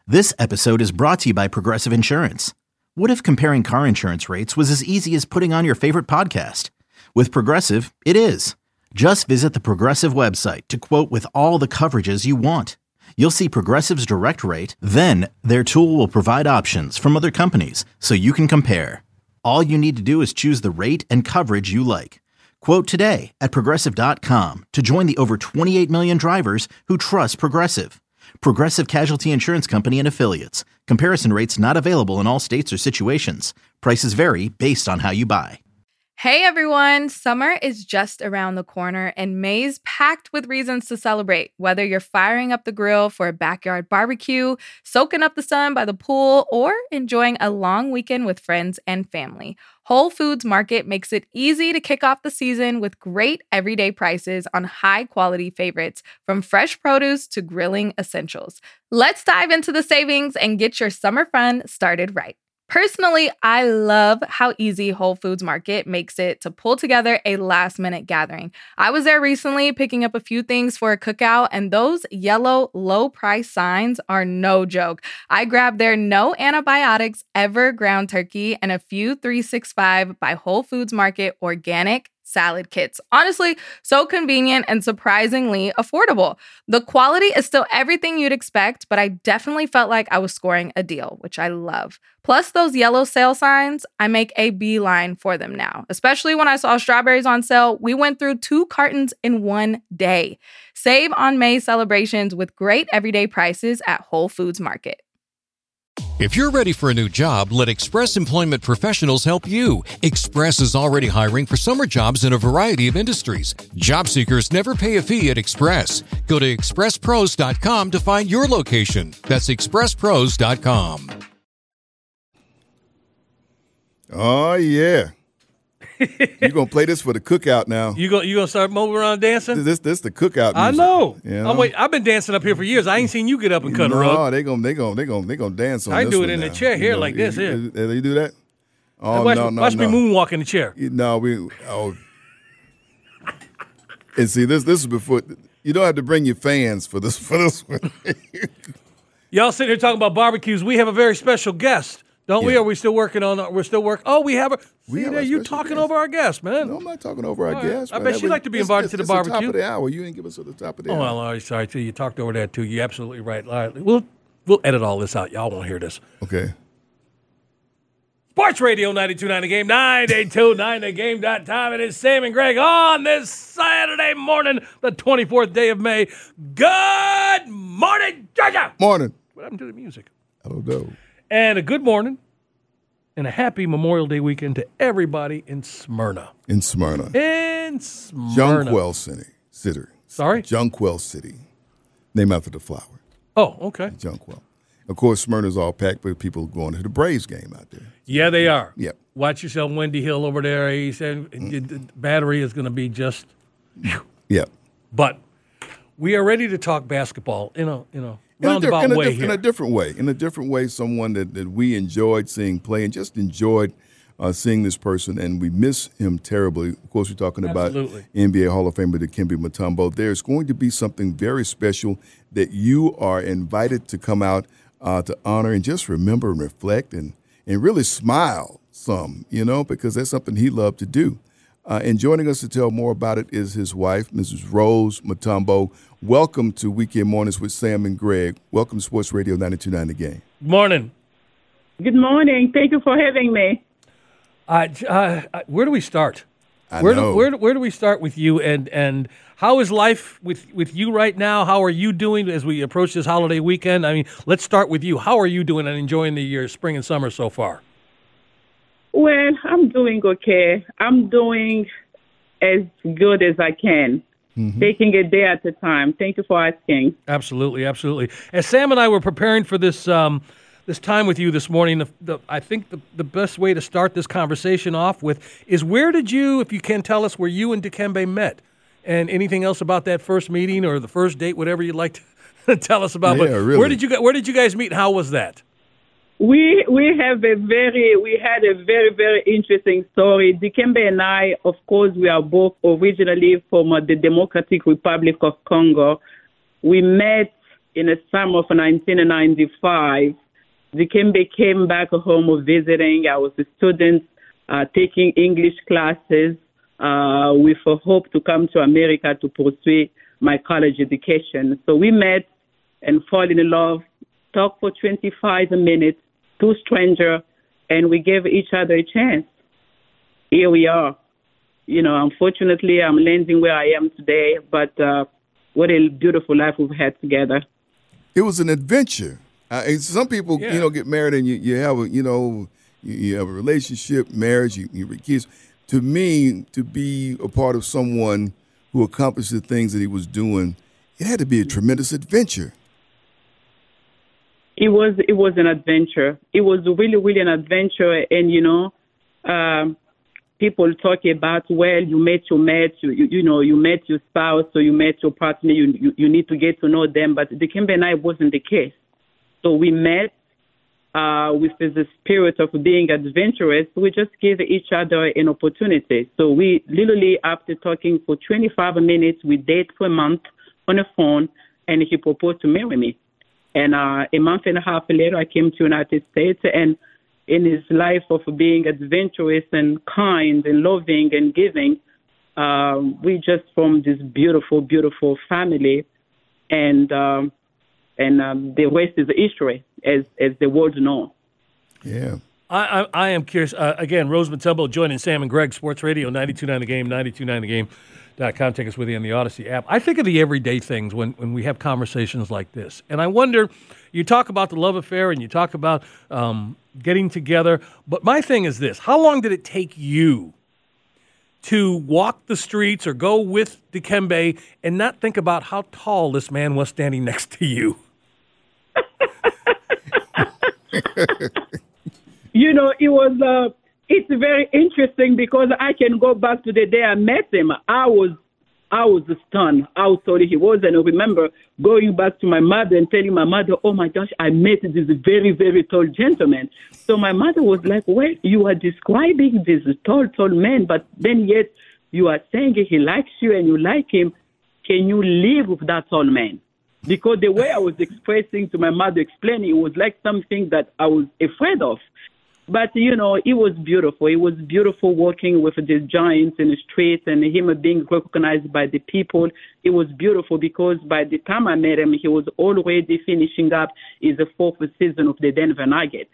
This episode is brought to you by Progressive Insurance. What if comparing car insurance rates was as easy as putting on your favorite podcast? With Progressive, it is. Just visit the Progressive website to quote with all the coverages you want. You'll see Progressive's direct rate, then their tool will provide options from other companies so you can compare. All you need to do is choose the rate and coverage you like. Quote today at Progressive.com to join the over 28 million drivers who trust Progressive. Progressive Casualty Insurance Company and Affiliates. Comparison rates not available in all states or situations. Prices vary based on how you buy. Hey everyone, summer is just around the corner and May's packed with reasons to celebrate. Whether you're firing up the grill for a backyard barbecue, soaking up the sun by the pool, or enjoying a long weekend with friends and family, Whole Foods Market makes it easy to kick off the season with great everyday prices on high-quality favorites, from fresh produce to grilling essentials. Let's dive into the savings and get your summer fun started right. Personally, I love how easy Whole Foods Market makes it to pull together a last-minute gathering. I was there recently picking up a few things for a cookout, and those yellow low-price signs are no joke. I grabbed their no antibiotics ever ground turkey and a few 365 by Whole Foods Market organic salad kits. Honestly, so convenient and surprisingly affordable. The quality is still everything you'd expect, but I definitely felt like I was scoring a deal, which I love. Plus those yellow sale signs, I make a beeline for them now. Especially when I saw strawberries on sale, we went through 2 cartons in one day. Save on May celebrations with great everyday prices at Whole Foods Market. If you're ready for a new job, let Express Employment Professionals help you. Express is already hiring for summer jobs in a variety of industries. Job seekers never pay a fee at Express. Go to expresspros.com to find your location. That's expresspros.com. Oh, yeah. You're going to play this for the cookout now. You gonna start moving around dancing? This the cookout music. I know. You know? I've been dancing up here for years. I ain't seen you get up and cut a rug. No, they gonna dance on I this do one it in now. the chair here like this here. They do that? Oh, watch me moonwalk in the chair. And see, this is before. You don't have to bring your fans for this one. Y'all sitting here talking about barbecues. We have a very special guest. Don't we? Are we still working on? We're still working. Oh, we have a. You talking over our guest, man? No, I'm not talking over our guest. I bet she'd like to be invited to the barbecue. It's the top of the hour. You didn't give us to the top of the hour. Oh, well, sorry too. You talked over that too. You're absolutely right. All right, we'll edit all this out. Y'all won't hear this. Okay. Sports Radio 92.9 The Game, 982.9thegame.com. It is Sam and Greg on this Saturday morning, the 24th day of May. Good morning, Georgia. Morning. What happened to the music? I don't know. And a good morning and a happy Memorial Day weekend to everybody in Smyrna. In Smyrna. Jonquil City. Sorry? Jonquil City. Named after the flower. Oh, okay. Jonquil. Of course, Smyrna's all packed with people going to the Braves game out there. Yeah, they are. Yep. Watch yourself, Wendy Hill over there. He said the battery is going to be just. Yep. But we are ready to talk basketball in a roundabout way here. In a different way, someone that we enjoyed seeing play and just enjoyed seeing this person, and we miss him terribly. Of course, we're talking about NBA Hall of Famer Dikembe Mutombo. There's going to be something very special that you are invited to come out to honor and just remember and reflect and really smile some, because that's something he loved to do. And joining us to tell more about it is his wife, Mrs. Rose Mutombo. Welcome to Weekend Mornings with Sam and Greg. Welcome to Sports Radio 92.9 The Game. Morning. Good morning. Thank you for having me. Where do we start? Where do we start with you, and how is life with you right now? How are you doing as we approach this holiday weekend? I mean, let's start with you. How are you doing and enjoying your spring and summer so far? Well, I'm doing okay. I'm doing as good as I can, taking a day at a time. Thank you for asking. Absolutely, absolutely. As Sam and I were preparing for this this time with you this morning, I think the best way to start this conversation off with is where did you, if you can tell us, where you and Dikembe met, and anything else about that first meeting or the first date, whatever you'd like to tell us about. Yeah, but really. Where did you guys meet? And how was that? We had a very, very interesting story. Dikembe and I, of course, we are both originally from the Democratic Republic of Congo. We met in the summer of 1995, Dikembe came back home visiting. I was a student taking English classes with a hope to come to America to pursue my college education. So we met and fall in love, talked for 25 minutes, two strangers, and we gave each other a chance. Here we are. Unfortunately, I'm landing where I am today, but what a beautiful life we've had together. It was an adventure. Some people, get married and you have you have a relationship, marriage, you have kids. To me, to be a part of someone who accomplished the things that he was doing, it had to be a tremendous adventure. It was an adventure. It was really, really an adventure. And, people talk about, well, you met your mate, you met your spouse, or you met your partner, you need to get to know them. But Dikembe and I wasn't the case. So we met with the spirit of being adventurous. We just gave each other an opportunity. So we literally, after talking for 25 minutes, we dated for a month on the phone, and he proposed to marry me. And a month and a half later, I came to the United States, and in his life of being adventurous and kind and loving and giving, we just formed this beautiful, beautiful family, and the rest is history, as the world knows. Yeah. I am curious. Again, Rose Mutombo joining Sam and Greg, Sports Radio, 92.9 The Game, 92.9thegame.com. Take us with you on the Odyssey app. I think of the everyday things when we have conversations like this. And I wonder, you talk about the love affair and you talk about getting together. But my thing is this. How long did it take you to walk the streets or go with Dikembe and not think about how tall this man was standing next to you? It's very interesting because I can go back to the day I met him. I was stunned how tall he was, and I remember going back to my mother and telling my mother, "Oh my gosh, I met this very, very tall gentleman." So my mother was like, "Well, you are describing this tall man, but then yet you are saying he likes you and you like him. Can you live with that tall man?" Because the way I was expressing to my mother, explaining, it was like something that I was afraid of. But, it was beautiful. It was beautiful working with the giants in the streets and him being recognized by the people. It was beautiful because by the time I met him, he was already finishing up his fourth season of the Denver Nuggets.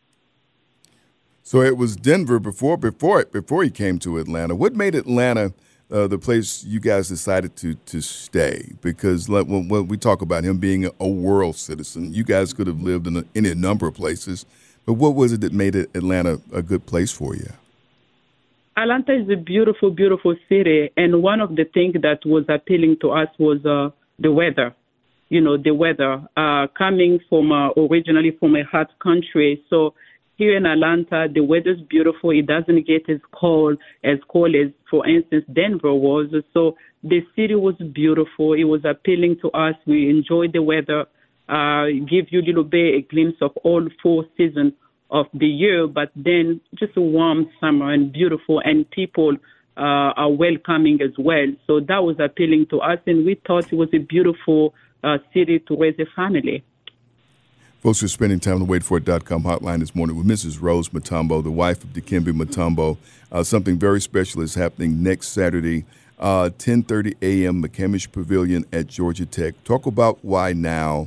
So it was Denver before he came to Atlanta. What made Atlanta the place you guys decided to stay? Because when we talk about him being a world citizen, you guys could have lived in any number of places. But what was it that made Atlanta a good place for you? Atlanta is a beautiful, beautiful city. And one of the things that was appealing to us was the weather. The weather. Coming from originally from a hot country. So here in Atlanta, the weather's beautiful. It doesn't get as cold as, for instance, Denver was. So the city was beautiful. It was appealing to us. We enjoyed the weather. Give you a little bit a glimpse of all 4 seasons of the year, but then just a warm summer and beautiful, and people are welcoming as well. So that was appealing to us, and we thought it was a beautiful city to raise a family. Folks, we're spending time on the WaitForIt.com hotline this morning with Mrs. Rose Mutombo, the wife of Dikembe Mutombo. Something very special is happening next Saturday, 10:30 a.m., McCamish Pavilion at Georgia Tech. Talk about why now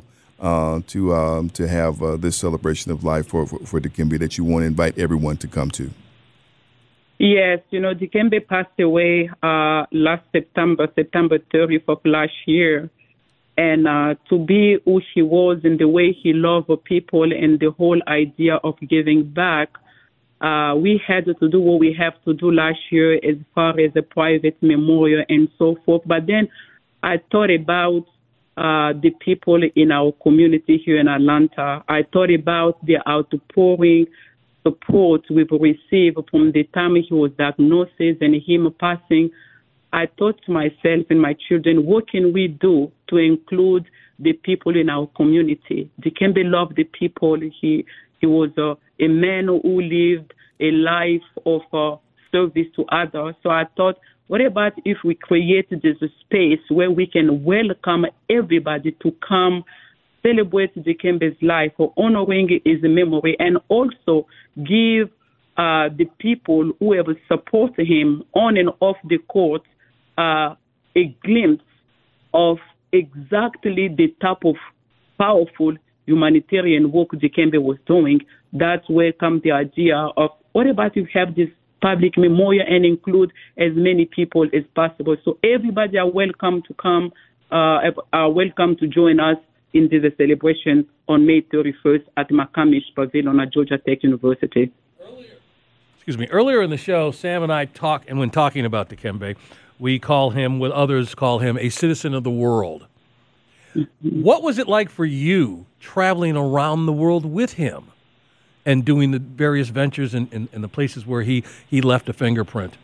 to have this celebration of life for Dikembe that you want to invite everyone to come to. Yes, Dikembe passed away last September 30th of last year. And to be who he was and the way he loved people and the whole idea of giving back, we had to do what we have to do last year as far as a private memorial and so forth. But then I thought about the people in our community here in Atlanta. I thought about the outpouring support we've received from the time he was diagnosed and him passing. I thought to myself and my children, what can we do to include the people in our community? Dikembe loved the people. He was a man who lived a life of service to others. So I thought, what about if we create this space where we can welcome everybody to come celebrate Dikembe's life, for honoring his memory, and also give the people who have supported him on and off the court a glimpse of exactly the type of powerful humanitarian work Dikembe was doing. That's where comes the idea of what about if you have this public memorial and include as many people as possible. So everybody are welcome to come, are welcome to join us in this celebration on May 31st at McCamish Pavilion at Georgia Tech University. Earlier in the show, Sam and I talked, and when talking about Dikembe, we call him, what others call him, a citizen of the world. Mm-hmm. What was it like for you traveling around the world with him and doing the various ventures in the places where he left a fingerprint?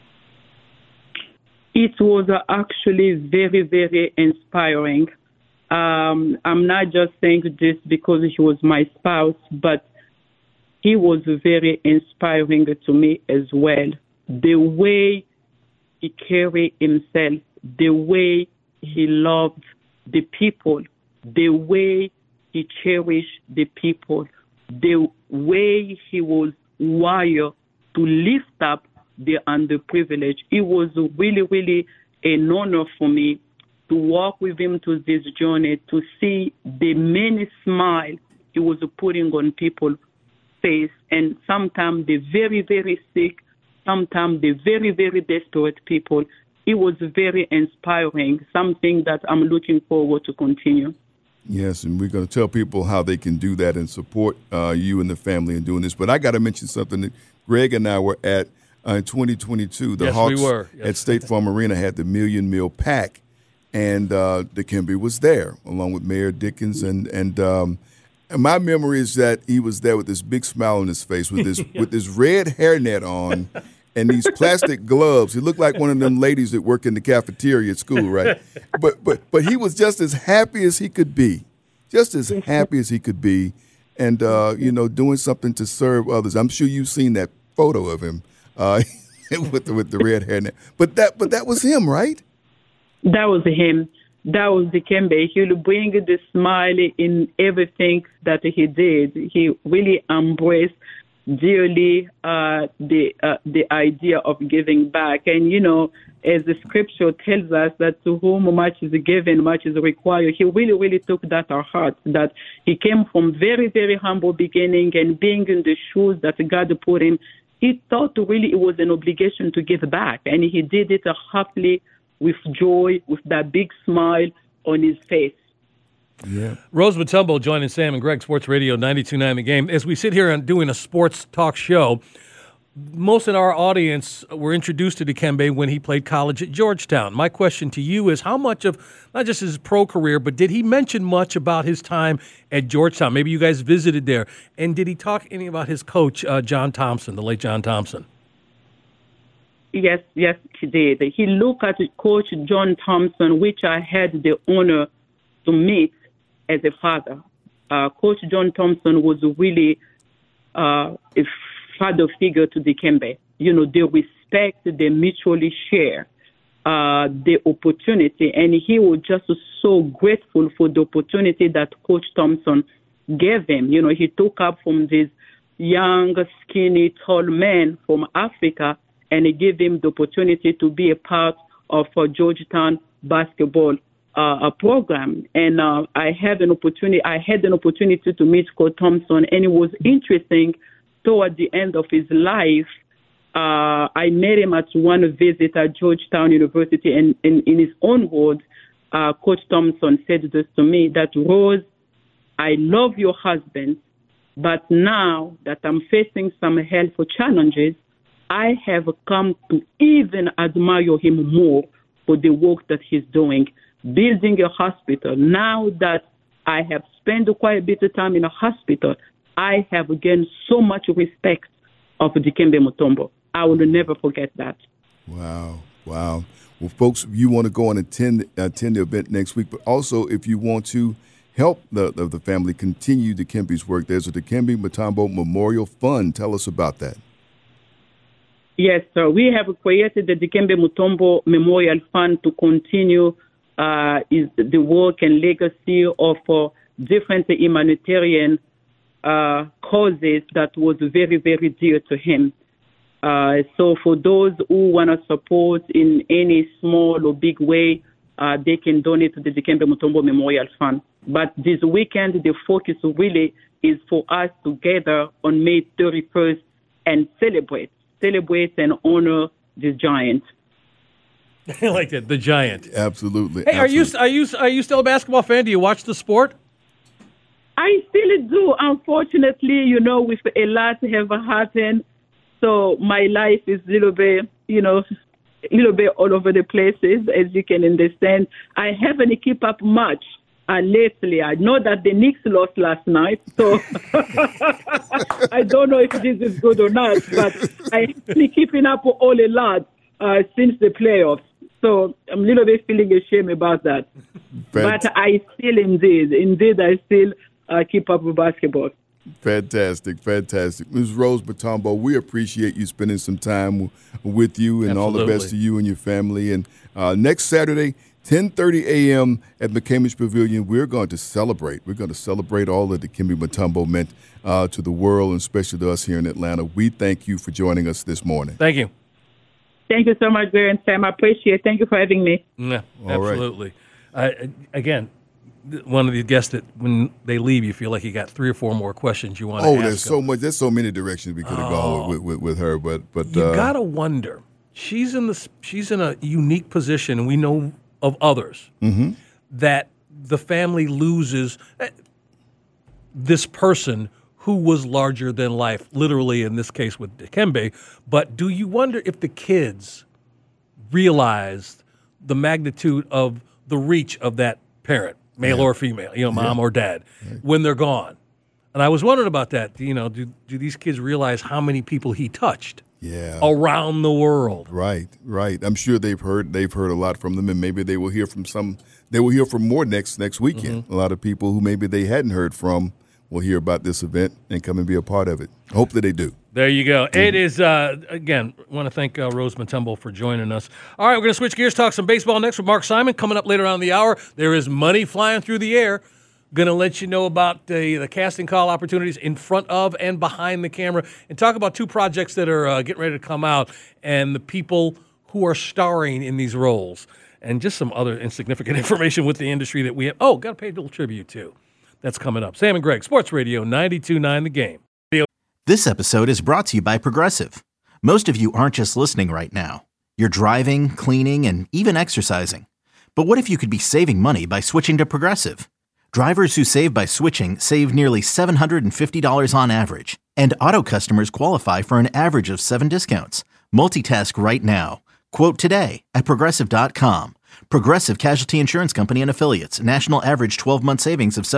It was actually very, very inspiring. I'm not just saying this because he was my spouse, but he was very inspiring to me as well. The way he carried himself, the way he loved the people, the way he cherished the people, the way he was wired to lift up the underprivileged. It was really, really an honor for me to walk with him to this journey, to see the many smiles he was putting on people's face, and sometimes the very, very sick, sometimes the very, very desperate people. It was very inspiring, something that I'm looking forward to continue. Yes, and we're going to tell people how they can do that and support you and the family in doing this. But I got to mention something that Greg and I were at in 2022. The Hawks at State Farm Arena had the Million Meal Pack, and Dikembe was there along with Mayor Dickens. And my memory is that he was there with this big smile on his face, with this with this red hairnet on. And these plastic gloves. He looked like one of them ladies that work in the cafeteria at school, right? But he was just as happy as he could be, and doing something to serve others. I'm sure you've seen that photo of him with the red hairnet. But that was him, right? That was him. That was Dikembe. He would bring the smile in everything that he did. He really embraced dearly the idea of giving back. And, as the scripture tells us that to whom much is given, much is required, he really, really took that to heart, that he came from very, very humble beginning, and being in the shoes that God put him, he thought really it was an obligation to give back. And he did it happily, with joy, with that big smile on his face. Yeah. Rose Mutombo joining Sam and Greg, Sports Radio 92.9 The Game. As we sit here and doing a sports talk show, most of our audience were introduced to Dikembe when he played college at Georgetown. My question to you is, how much of, not just his pro career, but did he mention much about his time at Georgetown? Maybe you guys visited there. And did he talk any about his coach, John Thompson, the late John Thompson? Yes, he did. He looked at Coach John Thompson, which I had the honor to meet as a father. Coach John Thompson was really a father figure to Dikembe. They respect, they mutually share the opportunity, and he was just so grateful for the opportunity that Coach Thompson gave him. He took up from this young, skinny, tall man from Africa, and he gave him the opportunity to be a part of Georgetown basketball program. And I had an opportunity to meet Coach Thompson, and it was interesting. Toward the end of his life, I met him at one visit at Georgetown University, and in his own words, Coach Thompson said this to me, that, Rose, I love your husband, but now that I'm facing some health challenges, I have come to even admire him more for the work that he's doing, building a hospital. Now that I have spent quite a bit of time in a hospital, I have gained so much respect of Dikembe Mutombo. I will never forget that. Wow. Well, folks, if you want to go and attend the event next week, but also if you want to help the family continue Dikembe's work, there's a Dikembe Mutombo Memorial Fund. Tell us about that. Yes, sir. We have created the Dikembe Mutombo Memorial Fund to continue the work and legacy of different humanitarian causes that was very, very dear to him. So for those who want to support in any small or big way, they can donate to the Dikembe Mutombo Memorial Fund. But this weekend, the focus really is for us to gather on May 31st and celebrate and honor this giant. I like that, the giant. Absolutely. Hey, absolutely. Are you still a basketball fan? Do you watch the sport? I still do. Unfortunately, with a lot have happened, so my life is a little bit all over the places, as you can understand. I haven't keep up much lately. I know that the Knicks lost last night, so I don't know if this is good or not, but I have been keeping up all a lot since the playoffs. So I'm a little bit feeling ashamed about that. But I still, indeed, I still keep up with basketball. Fantastic. Ms. Rose Mutombo, we appreciate you spending some time with you, and Absolutely. all the best to you and your family. And next Saturday, 10:30 a.m. at McCamish Pavilion, we're going to celebrate. We're going to celebrate all that Dikembe Mutombo meant to the world, and especially to us here in Atlanta. We thank you for joining us this morning. Thank you. Thank you so much, Barry and Sam. I appreciate it. Thank you for having me. Yeah, All absolutely. Again, one of the guests that when they leave, you feel like you got 3 or 4 more questions you want to ask. There's so much. There's so many directions we could have gone with her, but you gotta wonder. She's in a unique position, and we know of others that the family loses this person who was larger than life, literally in this case with Dikembe. But do you wonder if the kids realized the magnitude of the reach of that parent, male or female, mom or dad, when they're gone? And I was wondering about that. Do these kids realize how many people he touched? Around the world. Right. I'm sure they've heard a lot from them, and maybe they will hear from some. They will hear from more next weekend. A lot of people who maybe they hadn't heard from will hear about this event and come and be a part of it. Hope that they do. There you go. It is, again, I want to thank Rose Mutombo for joining us. All right, we're going to switch gears, talk some baseball next with Mark Simon. Coming up later on in the hour, there is money flying through the air. Going to let you know about the casting call opportunities in front of and behind the camera, and talk about 2 projects that are getting ready to come out and the people who are starring in these roles, and just some other insignificant information with the industry that we have. Got to pay a little tribute to. That's coming up. Sam and Greg, Sports Radio 92.9 The Game. This episode is brought to you by Progressive. Most of you aren't just listening right now. You're driving, cleaning, and even exercising. But what if you could be saving money by switching to Progressive? Drivers who save by switching save nearly $750 on average. And auto customers qualify for an average of 7 discounts. Multitask right now. Quote today at Progressive.com. Progressive Casualty Insurance Company and Affiliates. National average 12-month savings of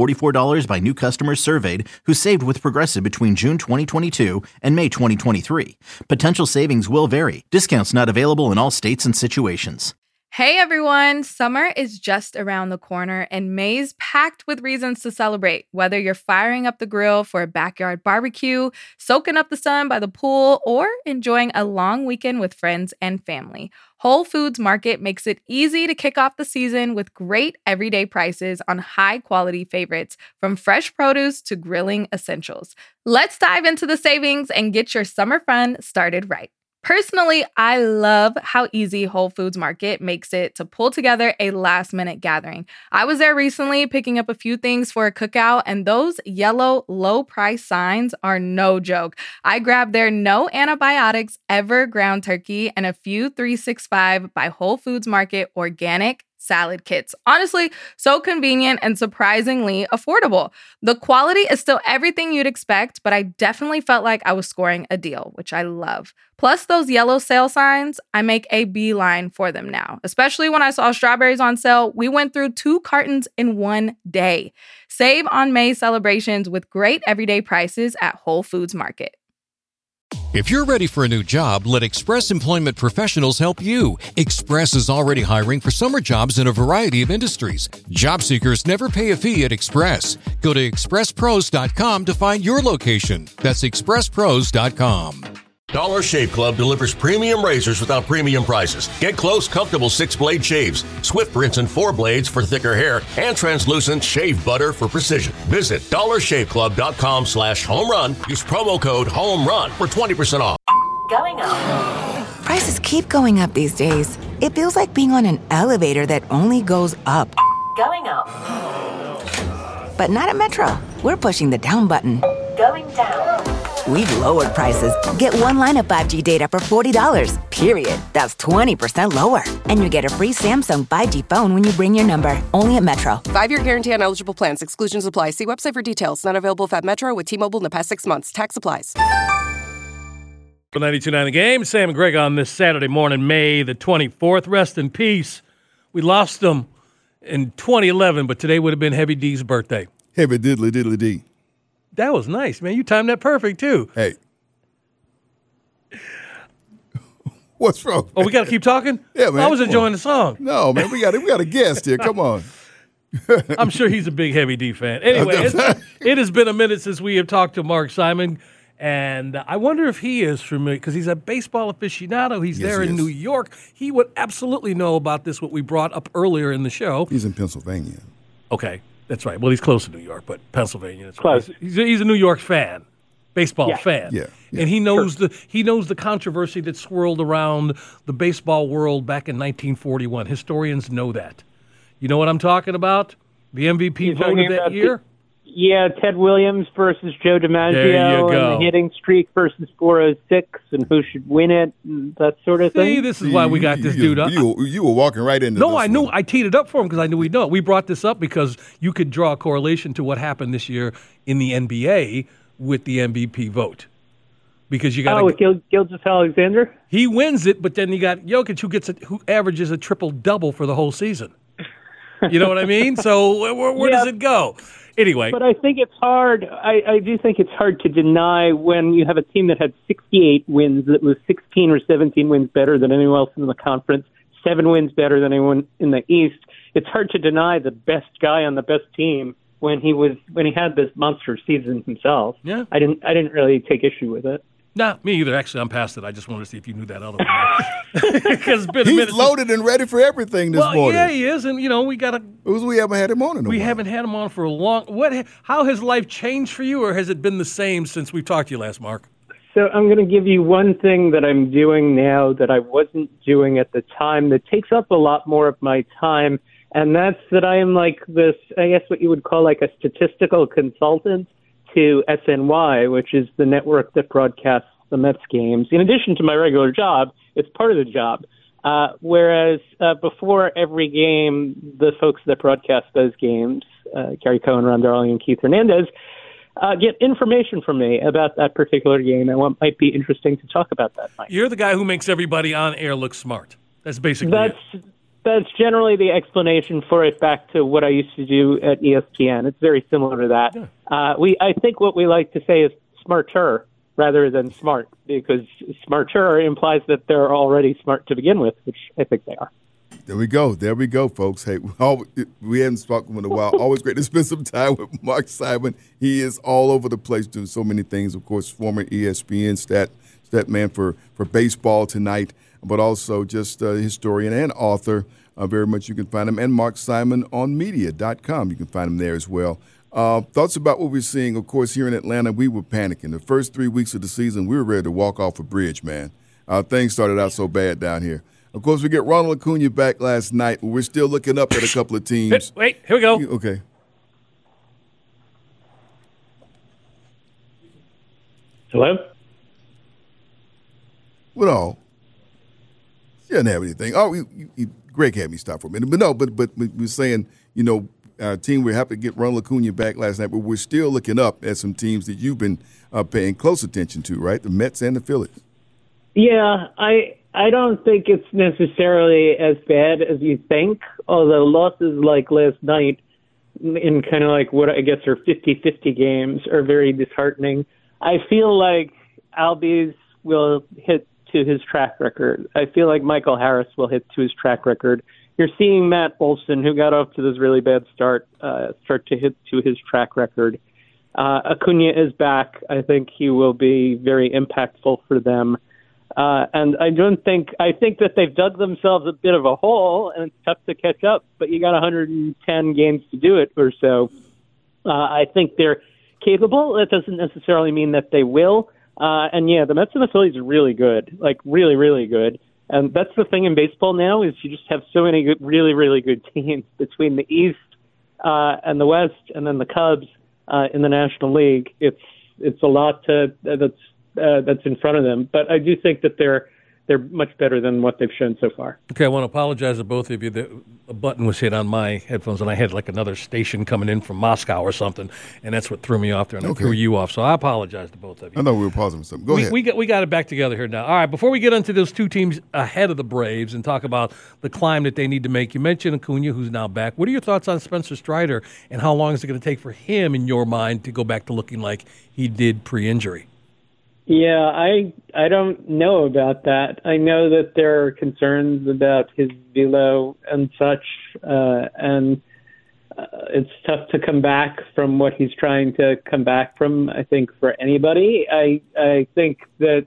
$744 by new customers surveyed who saved with Progressive between June 2022 and May 2023. Potential savings will vary. Discounts not available in all states and situations. Hey everyone, summer is just around the corner and May's packed with reasons to celebrate. Whether you're firing up the grill for a backyard barbecue, soaking up the sun by the pool, or enjoying a long weekend with friends and family, Whole Foods Market makes it easy to kick off the season with great everyday prices on high-quality favorites, from fresh produce to grilling essentials. Let's dive into the savings and get your summer fun started right. Personally, I love how easy Whole Foods Market makes it to pull together a last-minute gathering. I was there recently picking up a few things for a cookout, and those yellow low-price signs are no joke. I grabbed their no antibiotics ever ground turkey and a few 365 by Whole Foods Market organic salad kits. Honestly, so convenient and surprisingly affordable. The quality is still everything you'd expect, but I definitely felt like I was scoring a deal, which I love. Plus those yellow sale signs, I make a beeline for them now. Especially when I saw strawberries on sale, we went through 2 cartons in one day. Save on May celebrations with great everyday prices at Whole Foods Market. If you're ready for a new job, let Express Employment Professionals help you. Express is already hiring for summer jobs in a variety of industries. Job seekers never pay a fee at Express. Go to expresspros.com to find your location. That's expresspros.com. Dollar Shave Club delivers premium razors without premium prices. Get close, comfortable 6-blade shaves, swift rinse and 4 blades for thicker hair, and translucent shave butter for precision. Visit dollarshaveclub.com/home run. Use promo code HOMERUN for 20% off. Going up. Prices keep going up these days. It feels like being on an elevator that only goes up. Going up. But not at Metro. We're pushing the down button. Going down. We've lowered prices. Get one line of 5G data for $40, period. That's 20% lower. And you get a free Samsung 5G phone when you bring your number. Only at Metro. 5-year guarantee on eligible plans. Exclusions apply. See website for details. Not available if at Metro with T-Mobile in the past 6 months. Tax applies. 92.9 The Game. Sam and Greg on this Saturday morning, May the 24th. Rest in peace. We lost him in 2011, but today would have been Heavy D's birthday. Heavy diddly diddly D. That was nice, man. You timed that perfect, too. Hey. What's wrong, man? Oh, we got to keep talking? Yeah, man. I was enjoying the song. No, man. We got a guest here. Come on. I'm sure he's a big Heavy D fan. Anyway, it has been a minute since we have talked to Mark Simon, and I wonder if he is familiar, because he's a baseball aficionado. He's there in New York. He would absolutely know about this, what we brought up earlier in the show. He's in Pennsylvania. Okay. That's right. Well, he's close to New York, but Pennsylvania. That's close. He's a New York fan, baseball fan. Yeah. And he knows the controversy that swirled around the baseball world back in 1941. Historians know that. You know what I'm talking about? The MVP vote of that year? Yeah, Ted Williams versus Joe DiMaggio, There you go. and the hitting streak versus 406, and who should win it, and that sort of thing. See, this is why we got this dude up. You were walking right into No, this I knew. one. I teed it up for him because I knew he'd know it. We brought this up because you could draw a correlation to what happened this year in the NBA with the MVP vote. Because you got with Gilgeous-Alexander? He wins it, but then you got Jokic who averages a triple-double for the whole season. You know what I mean? So where does it go? Anyway. But I think it's hard. I do think it's hard to deny when you have a team that had 68 wins that was 16 or 17 wins better than anyone else in the conference, 7 wins better than anyone in the East. It's hard to deny the best guy on the best team when he had this monster season himself. Yeah. I didn't really take issue with it. No, me either. Actually, I'm past it. I just wanted to see if you knew that other one. Because it's been a minute. He's loaded and ready for everything this morning. Yeah, he is, and we got to. We haven't had him on in a while. We haven't had him on for a long. How has life changed for you, or has it been the same since we talked to you last, Mark? So I'm going to give you one thing that I'm doing now that I wasn't doing at the time that takes up a lot more of my time, and that's that I am like this, I guess what you would call like a statistical consultant to SNY, which is the network that broadcasts the Mets games. In addition to my regular job, it's part of the job. Whereas before every game, the folks that broadcast those games, Gary Cohen, Ron Darling, and Keith Hernandez, get information from me about that particular game and what might be interesting to talk about that night. You're the guy who makes everybody on air look smart. That's basically it. That's generally the explanation for it back to what I used to do at ESPN. It's very similar to that. Yeah. I think what we like to say is smarter rather than smart, because smarter implies that they're already smart to begin with, which I think they are. There we go, folks. Hey, we haven't spoken in a while. Always great to spend some time with Mark Simon. He is all over the place doing so many things. Of course, former ESPN stat man for Baseball Tonight, but also just a historian and author. Very much you can find him. And Mark Simon on media.com. You can find him there as well. Thoughts about what we're seeing. Of course, here in Atlanta, we were panicking. The first 3 weeks of the season, we were ready to walk off a bridge, man. Things started out so bad down here. Of course, we get Ronald Acuna back last night. We're still looking up at a couple of teams. Wait, here we go. Okay. Hello? What all? She doesn't have anything. Oh, Greg had me stop for a minute. But no, but we're saying, our team, we're happy to get Ronald Acuna back last night, but we're still looking up at some teams that you've been paying close attention to, right? The Mets and the Phillies. Yeah, I don't think it's necessarily as bad as you think, although losses like last night in kind of like what I guess are 50-50 games are very disheartening. I feel like Albies will hit to his track record. I feel like Michael Harris will hit to his track record. You're seeing Matt Olson, who got off to this really bad start to hit to his track record. Acuna is back. I think he will be very impactful for them. And I think that they've dug themselves a bit of a hole, and it's tough to catch up, but you got 110 games to do it or so. I think they're capable. That doesn't necessarily mean that they will. And yeah, the Mets and the Phillies are really good, like really, really good. And that's the thing in baseball now is you just have so many good, really, really good teams between the East and the West, and then the Cubs in the National League. It's a lot that's in front of them. But I do think that they're much better than what they've shown so far. Okay, I want to apologize to both of you. A button was hit on my headphones, and I had like another station coming in from Moscow or something, and that's what threw me off there, and I threw you off. So I apologize to both of you. I know we were pausing something. Go ahead. We got it back together here now. All right, before we get into those two teams ahead of the Braves and talk about the climb that they need to make, you mentioned Acuna, who's now back. What are your thoughts on Spencer Strider, and how long is it going to take for him, in your mind, to go back to looking like he did pre-injury? Yeah, I don't know about that. I know that there are concerns about his velo and such, and it's tough to come back from what he's trying to come back from, I think, for anybody. I think that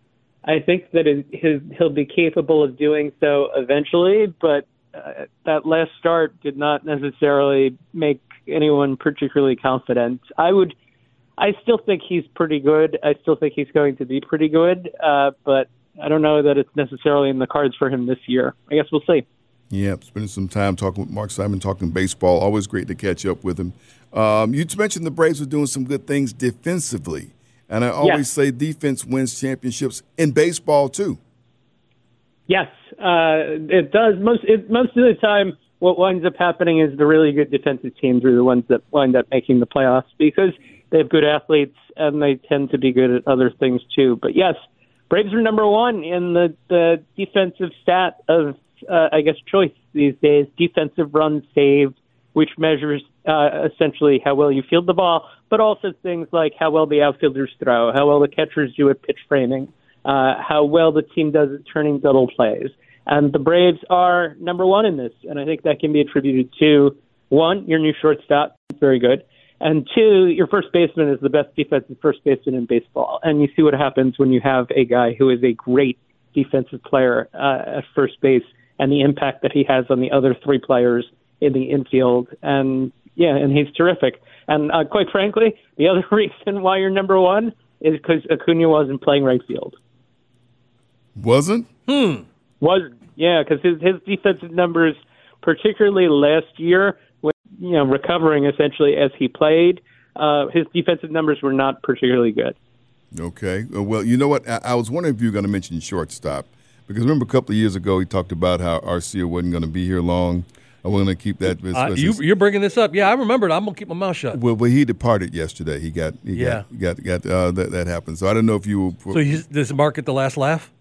he'll be capable of doing so eventually, but that last start did not necessarily make anyone particularly confident. I still think he's pretty good. I still think he's going to be pretty good, but I don't know that it's necessarily in the cards for him this year. I guess we'll see. Yeah, spending some time talking with Mark Simon, talking baseball. Always great to catch up with him. You mentioned the Braves are doing some good things defensively, and I always say defense wins championships in baseball too. Yes, it does. Most of the time, what winds up happening is the really good defensive teams are the ones that wind up making the playoffs because they have good athletes, and they tend to be good at other things, too. But, yes, Braves are number one in the defensive stat of, choice these days, defensive runs saved, which measures essentially how well you field the ball, but also things like how well the outfielders throw, how well the catchers do at pitch framing, how well the team does at turning double plays. And the Braves are number one in this, and I think that can be attributed to, one, your new shortstop, very good, and two, your first baseman is the best defensive first baseman in baseball. And you see what happens when you have a guy who is a great defensive player at first base and the impact that he has on the other three players in the infield. And, and he's terrific. And quite frankly, the other reason why you're number one is because Acuna wasn't playing right field. Wasn't? Wasn't. Yeah, because his defensive numbers, particularly last year, recovering essentially as he played, his defensive numbers were not particularly good. Okay. Well, you know what? I was wondering if you were going to mention shortstop, because remember a couple of years ago he talked about how Arcia wasn't going to be here long. I want to keep that. You're bringing this up. Yeah, I remember it. I'm going to keep my mouth shut. Well, he departed yesterday. He got that happened. So I don't know if you were. So does Mark get the last laugh?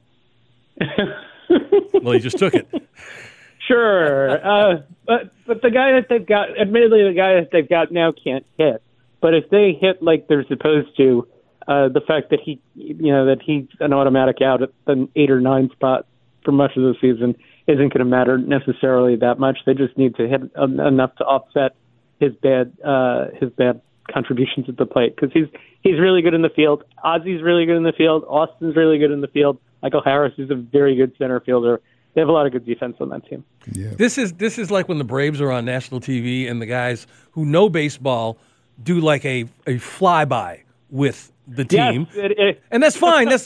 Well, he just took it. Sure, but the guy that they've got, admittedly, the guy that they've got now can't hit. But if they hit like they're supposed to, the fact that he's an automatic out at the 8 or 9 spot for much of the season isn't going to matter necessarily that much. They just need to hit enough to offset his bad contributions at the plate, because he's really good in the field. Ozzy's really good in the field. Austin's really good in the field. Michael Harris is a very good center fielder. They have a lot of good defense on that team. Yeah. This is like when the Braves are on national TV and the guys who know baseball do like a flyby with the team, and that's fine. That's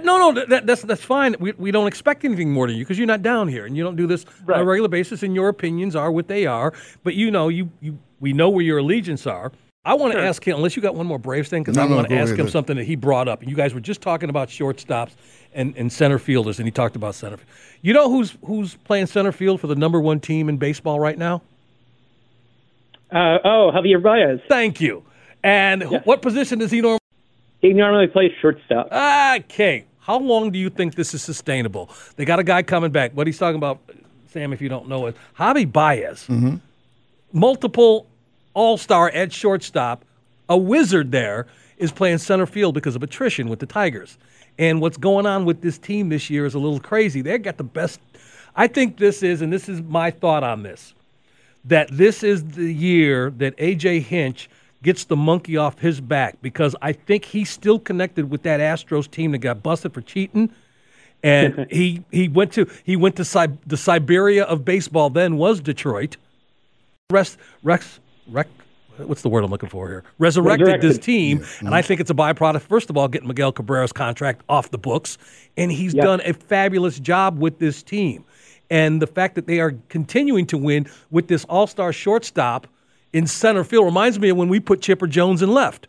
fine. We don't expect anything more to you because you're not down here and you don't do this on a regular basis. And your opinions are what they are. But we know where your allegiance are. I want to ask him, unless you got one more Braves thing, because I want to ask him something that he brought up. And you guys were just talking about shortstops and center fielders, and he talked about center field. You know who's playing center field for the number one team in baseball right now? Javier Baez. Thank you. And what position does he normally? He normally plays shortstop. Okay. How long do you think this is sustainable? They got a guy coming back. What he's talking about, Sam, if you don't know it, Javi Baez, multiple all-star at shortstop, a wizard there, is playing center field because of attrition with the Tigers. And what's going on with this team this year is a little crazy. They got the best. I think this is, and this is my thought on this, that this is the year that A.J. Hinch gets the monkey off his back, because I think he's still connected with that Astros team that got busted for cheating. And he went to the Siberia of baseball, then was Detroit. What's the word I'm looking for here? Resurrected this team, and I think it's a byproduct, first of all, getting Miguel Cabrera's contract off the books, and he's done a fabulous job with this team. And the fact that they are continuing to win with this all-star shortstop in center field reminds me of when we put Chipper Jones in left.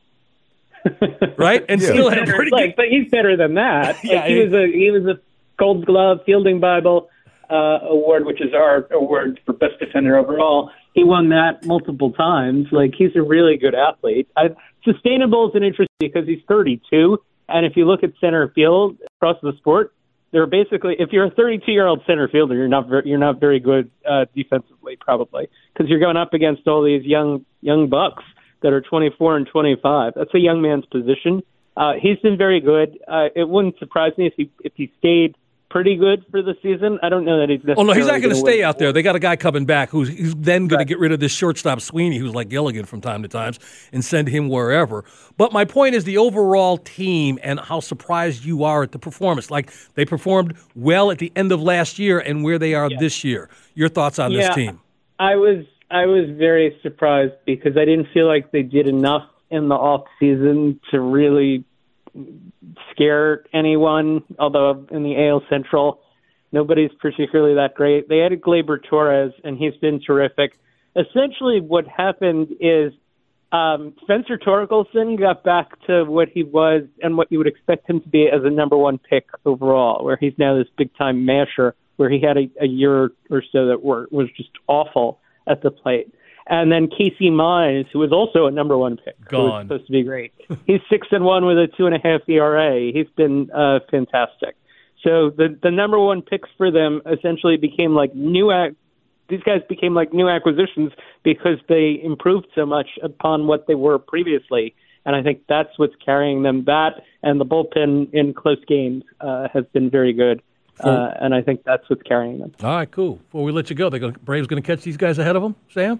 Right? And still had a pretty good... But he's better than that. He was a Gold Glove Fielding Bible award, which is our award for best defender overall. He won that multiple times. He's a really good athlete. Sustainable is an interest because he's 32, and if you look at center field across the sport, they're basically, if you're a 32-year-old center fielder, you're not very good defensively, probably, because you're going up against all these young bucks that are 24 and 25. That's a young man's position. He's been very good. It wouldn't surprise me if he stayed pretty good for the season. I don't know that he's necessarily... Oh, no, he's not going to stay out there. They got a guy coming back who's then going to get rid of this shortstop Sweeney, who's like Gilligan from time to time, and send him wherever. But my point is the overall team and how surprised you are at the performance. They performed well at the end of last year and where they are this year. Your thoughts on this team? I was very surprised because I didn't feel like they did enough in the off season to really scare anyone, although in the AL Central, nobody's particularly that great. They added Gleyber Torres, and he's been terrific. Essentially what happened is Spencer Torkelson got back to what he was and what you would expect him to be as a number one pick overall, where he's now this big-time masher, where he had a year or so that was just awful at the plate. And then Casey Mize, who was also a number one pick, who was supposed to be great. He's 6-1 with a 2.5 ERA. He's been fantastic. So the number one picks for them essentially became like these guys became like new acquisitions because they improved so much upon what they were previously. And I think that's what's carrying them. That and the bullpen in close games has been very good. And I think that's what's carrying them. All right, cool. Before we let you go, Braves going to catch these guys ahead of them, Sam?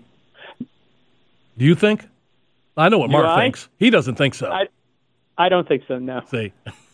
Do you think? I know what Mark thinks. He doesn't think so. I don't think so, no. See.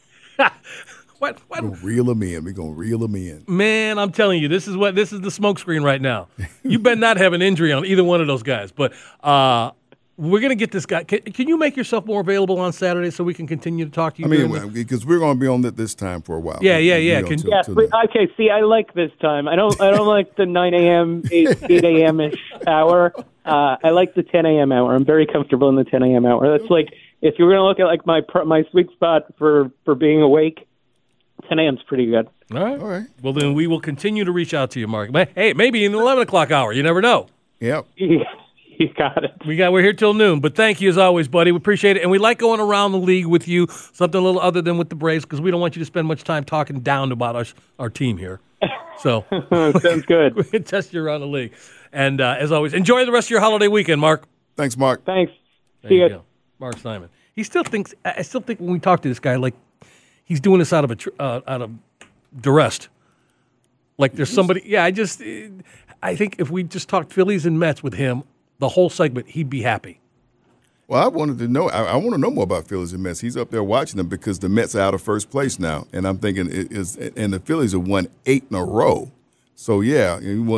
What? We're going to reel them in. We're going to reel them in. Man, I'm telling you, this is the smokescreen right now. You better not have an injury on either one of those guys. But we're going to get this guy. Can you make yourself more available on Saturday so we can continue to talk to you? I mean, because we're going to be on it this time for a while. Yeah. Okay, see, I like this time. I don't like the 9 a.m., 8 a.m.-ish hour. I like the 10 a.m. hour. I'm very comfortable in the 10 a.m. hour. That's like, if you were going to look at like my sweet spot for being awake, 10 a.m. is pretty good. All right. Well, then we will continue to reach out to you, Mark. Hey, maybe in the 11 o'clock hour. You never know. Yep. Yeah, you got it. We're here till noon, but thank you as always, buddy. We appreciate it. And we like going around the league with you, something a little other than with the Braves, because we don't want you to spend much time talking down about our team here. So sounds good. We can test you around the league. And as always, enjoy the rest of your holiday weekend, Mark. Thanks, Mark. Thanks. See you. Mark Simon. I still think when we talk to this guy, like he's doing this out of duress. Like there's somebody. Yeah, I think if we just talked Phillies and Mets with him, the whole segment, he'd be happy. Well, I wanted to know. I want to know more about Phillies and Mets. He's up there watching them because the Mets are out of first place now, and I'm thinking and the Phillies have won 8 in a row. So yeah,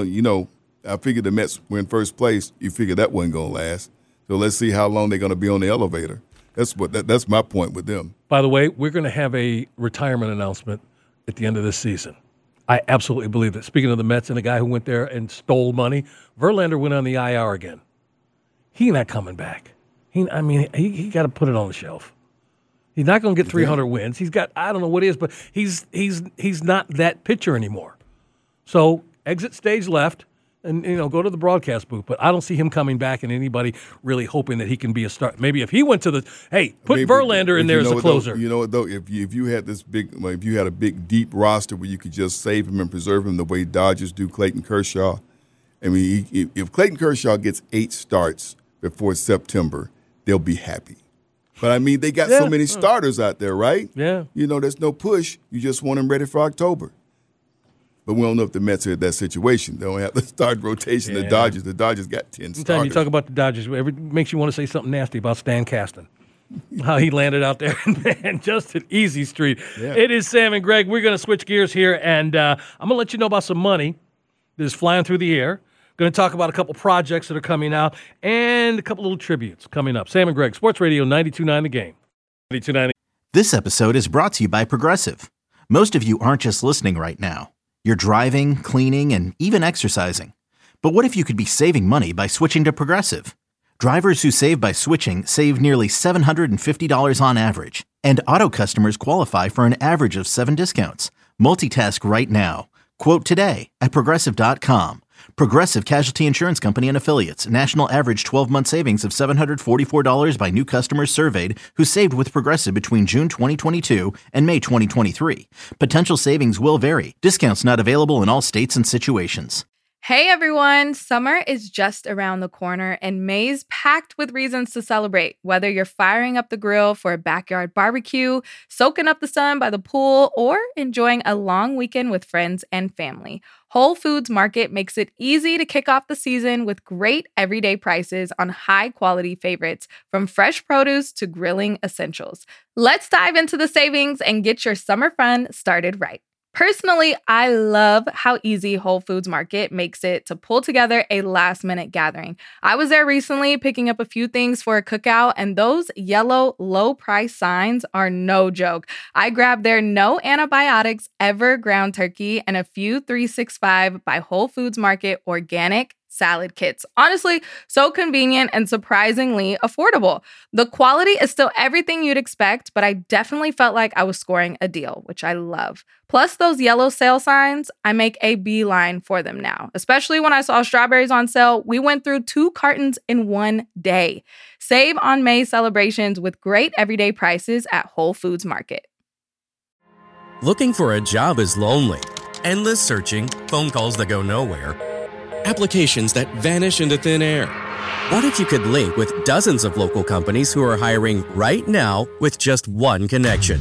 I figured the Mets were in first place. You figure that wasn't going to last. So let's see how long they're going to be on the elevator. That's my point with them. By the way, we're going to have a retirement announcement at the end of this season. I absolutely believe that. Speaking of the Mets and the guy who went there and stole money, Verlander went on the IR again. He's not coming back. He got to put it on the shelf. He's not going to get 300 wins. He's got, I don't know what it is, but he's not that pitcher anymore. So exit stage left. And, go to the broadcast booth. But I don't see him coming back and anybody really hoping that he can be a star. Maybe if he went to put Verlander in there as a closer. You know what, though? If you had if you had a big, deep roster where you could just save him and preserve him the way Dodgers do Clayton Kershaw, I mean, if Clayton Kershaw gets 8 starts before September, they'll be happy. But, I mean, they got so many starters out there, right? Yeah. There's no push. You just want them ready for October. But we don't know if the Mets are at that situation. They don't have the start rotation. Yeah. The Dodgers got 10 starters. Anytime you talk about the Dodgers, it makes you want to say something nasty about Stan Kasten. How he landed out there, man, just an easy street. Yeah. It is Sam and Greg. We're going to switch gears here, and I'm going to let you know about some money that is flying through the air. Going to talk about a couple projects that are coming out and a couple little tributes coming up. Sam and Greg, Sports Radio 92.9 The Game. 92.9. This episode is brought to you by Progressive. Most of you aren't just listening right now. You're driving, cleaning, and even exercising. But what if you could be saving money by switching to Progressive? Drivers who save by switching save nearly $750 on average, and auto customers qualify for an average of 7 discounts. Multitask right now. Quote today at Progressive.com. Progressive Casualty Insurance Company and Affiliates. National average 12-month savings of $744 by new customers surveyed who saved with Progressive between June 2022 and May 2023. Potential savings will vary. Discounts not available in all states and situations. Hey everyone, summer is just around the corner and May's packed with reasons to celebrate. Whether you're firing up the grill for a backyard barbecue, soaking up the sun by the pool, or enjoying a long weekend with friends and family, Whole Foods Market makes it easy to kick off the season with great everyday prices on high-quality favorites, from fresh produce to grilling essentials. Let's dive into the savings and get your summer fun started right. Personally, I love how easy Whole Foods Market makes it to pull together a last-minute gathering. I was there recently picking up a few things for a cookout, and those yellow low-price signs are no joke. I grabbed their no antibiotics ever ground turkey and a few 365 by Whole Foods Market organic salad kits. Honestly, so convenient and surprisingly affordable. The quality is still everything you'd expect, but I definitely felt like I was scoring a deal, which I love. Plus those yellow sale signs, I make a beeline for them now. Especially when I saw strawberries on sale, we went through 2 cartons in one day. Save on May celebrations with great everyday prices at Whole Foods Market. Looking for a job is lonely. Endless searching, phone calls that go nowhere, applications that vanish into thin air. What if you could link with dozens of local companies who are hiring right now with just one connection?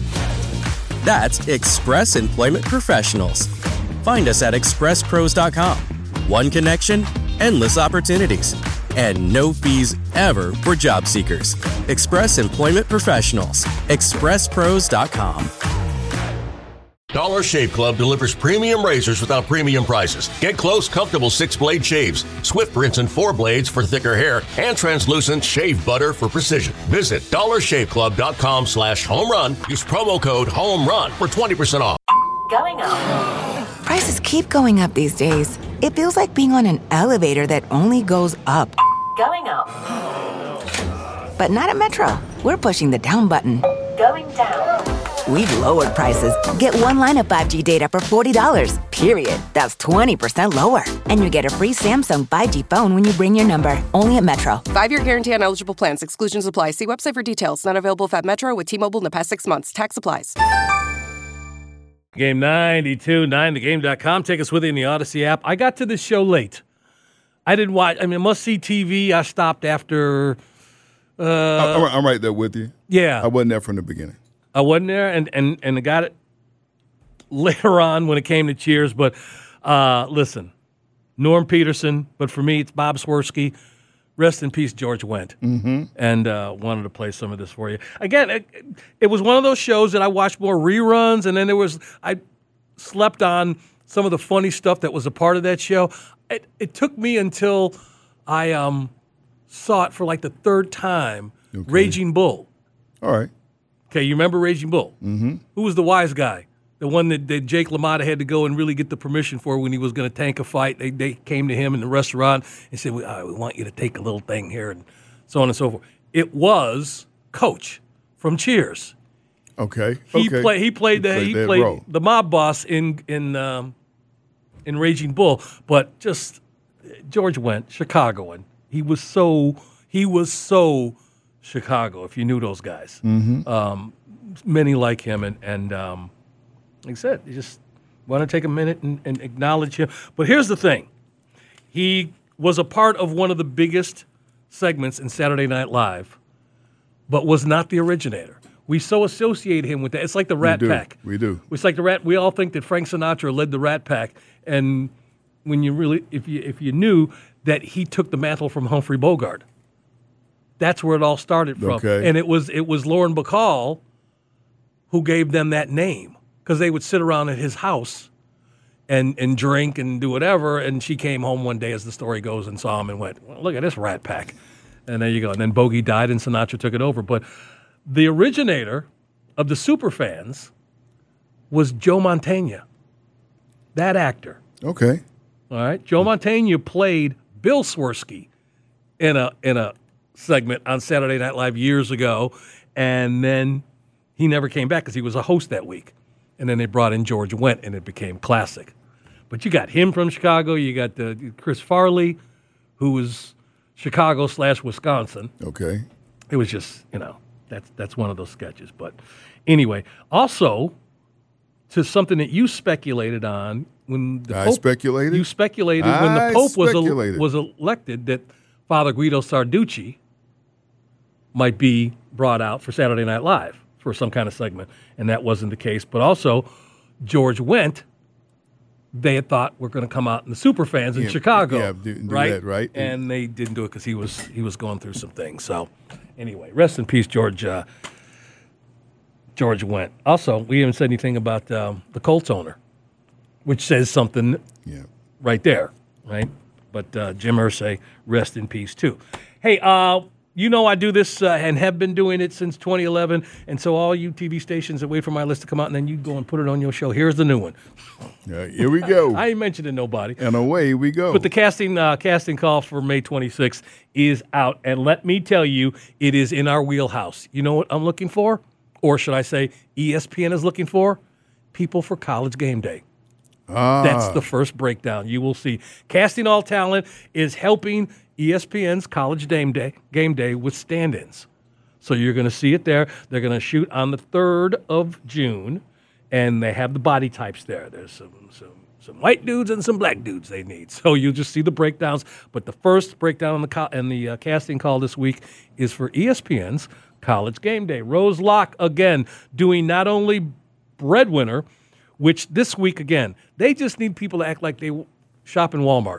That's Express Employment Professionals. Find us at expresspros.com. One connection, endless opportunities, and no fees ever for job seekers. Express Employment Professionals. expresspros.com. Dollar Shave Club delivers premium razors without premium prices. Get close, comfortable 6-blade shaves, swift rinse and 4 blades for thicker hair, and translucent shave butter for precision. Visit dollarshaveclub.com/home-run. Use promo code HOME-RUN for 20% off. Going up. Prices keep going up these days. It feels like being on an elevator that only goes up. Going up. But not at Metro. We're pushing the down button. Going down. We've lowered prices. Get one line of 5G data for $40, period. That's 20% lower. And you get a free Samsung 5G phone when you bring your number. Only at Metro. 5-year guarantee on eligible plans. Exclusions apply. See website for details. Not available at Metro with T-Mobile in the past 6 months. Tax applies. Game 92.9thegame.com. Take us with you in the Odyssey app. I got to this show late. I didn't watch. I mean, must-see TV. I stopped after. I'm right there with you. Yeah. I wasn't there from the beginning. I wasn't there, and I got it later on when it came to Cheers. But listen, Norm Peterson, but for me, it's Bob Swirsky. Rest in peace, George Wendt. Mm-hmm. And wanted to play some of this for you. Again, it was one of those shows that I watched more reruns, and then I slept on some of the funny stuff that was a part of that show. It took me until I saw it for like the 3rd time, okay. Raging Bull. All right. Okay, you remember Raging Bull? Mm-hmm. Who was the wise guy? The one that Jake LaMotta had to go and really get the permission for when he was going to tank a fight. They came to him in the restaurant and said, we want you to take a little thing here, and so on and so forth. It was Coach from Cheers. Okay. He played the mob boss in Raging Bull, but just George Wendt, Chicagoan. He was so Chicago, if you knew those guys. Mm-hmm. Many like him, and like I said, you just want to take a minute and acknowledge him. But here's the thing. He was a part of one of the biggest segments in Saturday Night Live, but was not the originator. We so associate him with that. It's like the Rat Pack. We do. It's like the Rat. We all think that Frank Sinatra led the Rat Pack, and when you really, if you knew that he took the mantle from Humphrey Bogart, that's where it all started from. Okay. And it was Lauren Bacall who gave them that name because they would sit around at his house and drink and do whatever. And she came home one day, as the story goes, and saw him and went, well, look at this Rat Pack. And there you go. And then Bogey died and Sinatra took it over. But the originator of the Superfans was Joe Mantegna, that actor. Okay. All right. Joe Mantegna played Bill Swirsky in a segment on Saturday Night Live years ago. And then he never came back because he was a host that week. And then they brought in George Wendt, and it became classic. But you got him from Chicago. You got Chris Farley, who was Chicago/Wisconsin. Okay. It was just, that's one of those sketches. But anyway, also to something that you speculated on when the Pope. Speculated? You speculated when the Pope was elected that Father Guido Sarducci might be brought out for Saturday Night Live for some kind of segment, and that wasn't the case. But also, George Wendt, they had thought were going to come out in the Superfans in Chicago. Yeah, do right? that, right? And they didn't do it because he was going through some things. So, anyway, rest in peace, George Wendt. Also, we haven't said anything about the Colts owner, which says something right there, right? But Jim Irsay, rest in peace, too. Hey, I do this and have been doing it since 2011, and so all you TV stations that wait for my list to come out, and then you go and put it on your show. Here's the new one. Here we go. I ain't mentioning nobody. And away we go. But the casting call for May 26th is out, and let me tell you, it is in our wheelhouse. You know what I'm looking for? Or should I say ESPN is looking for? People for College Game Day. That's the first breakdown. You will see. Casting All Talent is helping ESPN's College Game Day with stand-ins. So you're going to see it there. They're going to shoot on the 3rd of June, and they have the body types there. There's some white dudes and some black dudes they need. So you'll just see the breakdowns. But the first breakdown on the casting call this week is for ESPN's College Game Day. Rose Locke, again, doing not only Breadwinner, which this week, again, they just need people to act like they shop in Walmart.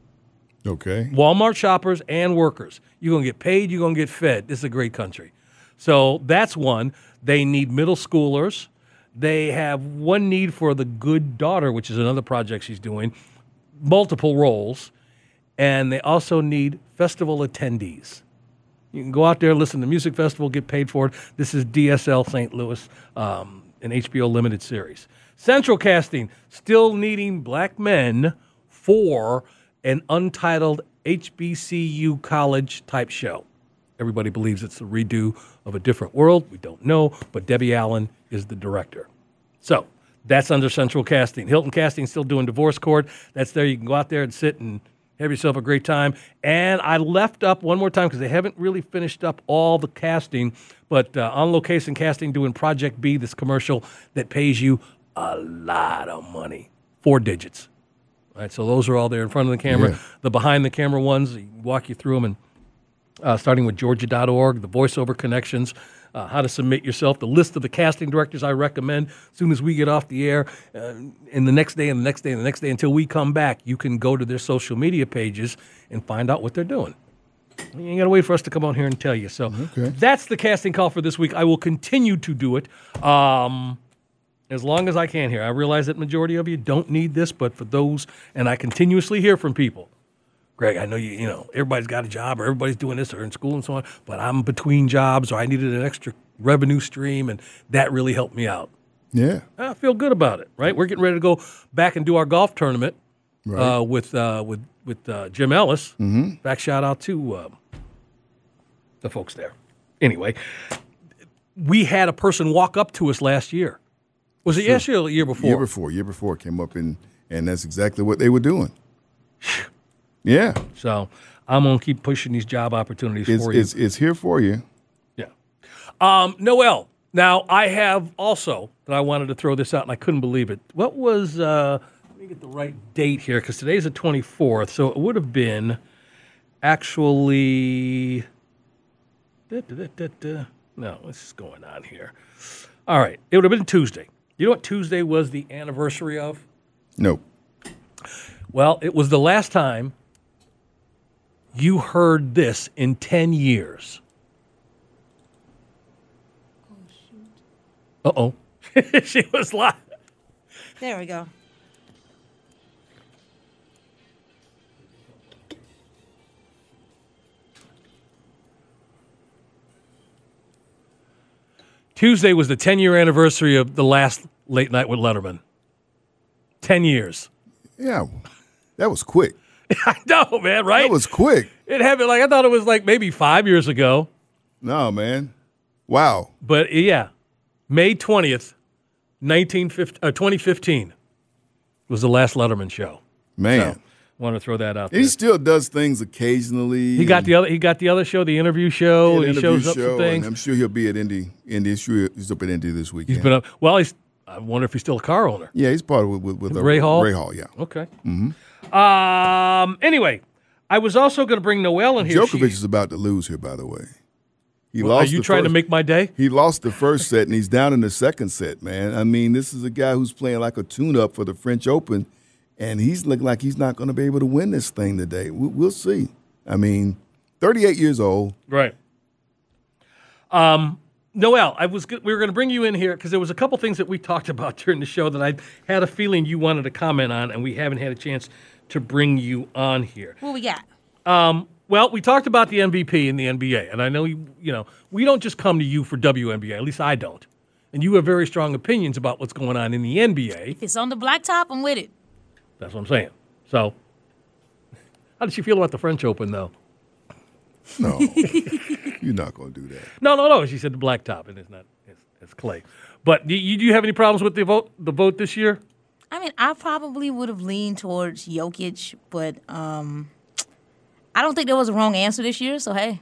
Okay. Walmart shoppers and workers. You're going to get paid. You're going to get fed. This is a great country. So that's one. They need middle schoolers. They have one need for The Good Daughter, which is another project she's doing, multiple roles. And they also need festival attendees. You can go out there, listen to the music festival, get paid for it. This is DSL St. Louis, an HBO limited series. Central Casting, still needing black men for an untitled HBCU college-type show. Everybody believes it's a redo of A Different World. We don't know, but Debbie Allen is the director. So that's under Central Casting. Hilton Casting still doing Divorce Court. That's there. You can go out there and sit and have yourself a great time. And I left up one more time because they haven't really finished up all the casting, but On Location Casting doing Project B, this commercial that pays you a lot of money, 4 digits. All right, so those are all there in front of the camera. Yeah. The behind-the-camera ones, walk you through them, and starting with Georgia.org, the voiceover connections, how to submit yourself, the list of the casting directors I recommend. As soon as we get off the air, and the next day, and the next day, and the next day, until we come back, you can go to their social media pages and find out what they're doing. You ain't got to wait for us to come on here and tell you. So That's the casting call for this week. I will continue to do it. As long as I can here. I realize that majority of you don't need this, but for those, and I continuously hear from people, Greg, I know you know, everybody's got a job or everybody's doing this or in school and so on, but I'm between jobs or I needed an extra revenue stream, and that really helped me out. Yeah. I feel good about it, right? We're getting ready to go back and do our golf tournament with Jim Ellis. Mm-hmm. Back shout out to the folks there. Anyway, we had a person walk up to us last year. Was it yesterday or the year before? Year before came up, and that's exactly what they were doing. Yeah. So I'm going to keep pushing these job opportunities for you. It's here for you. Yeah. Noel, now I have also, that I wanted to throw this out, and I couldn't believe it. What was, let me get the right date here, because today's the 24th, so it would have been actually, No, what's going on here? All right. It would have been Tuesday. You know what Tuesday was the anniversary of? No. Well, it was the last time you heard this in 10 years. Oh, shoot. Uh-oh. She was live. There we go. Tuesday was the 10-year anniversary of the last Late Night with Letterman. 10 years. Yeah, that was quick. I know, man, right? That was quick. It happened I thought it was like maybe 5 years ago. No, man. Wow. But, yeah, May 20th, 2015 was the last Letterman show. Man. So, want to throw that out there. He still does things occasionally. He got the other show, the interview show. He shows up for things. I'm sure he'll be at Indy. He's up at Indy this weekend. He's been up. Well, I wonder if he's still a car owner. Yeah, he's part of with Ray Hall. Ray Hall, yeah. Okay. Mm-hmm. Anyway, I was also going to bring Noelle in here. Djokovic is about to lose here, by the way. Are you trying to make my day? He lost the first set, and he's down in the second set, man. I mean, this is a guy who's playing like a tune-up for the French Open, and he's looking like he's not going to be able to win this thing today. We'll see. I mean, 38 years old. Right. Noelle, we were going to bring you in here because there was a couple things that we talked about during the show that I had a feeling you wanted to comment on, and we haven't had a chance to bring you on here. What we got? Well, we talked about the MVP in the NBA, and I know we don't just come to you for WNBA. At least I don't. And you have very strong opinions about what's going on in the NBA. If it's on the blacktop, I'm with it. That's what I'm saying. So, how did you feel about the French Open, though? No, you're not going to do that. No. She said the blacktop, and it's not. It's clay. But do you have any problems with the vote this year? I mean, I probably would have leaned towards Jokic, but I don't think there was a wrong answer this year. So hey,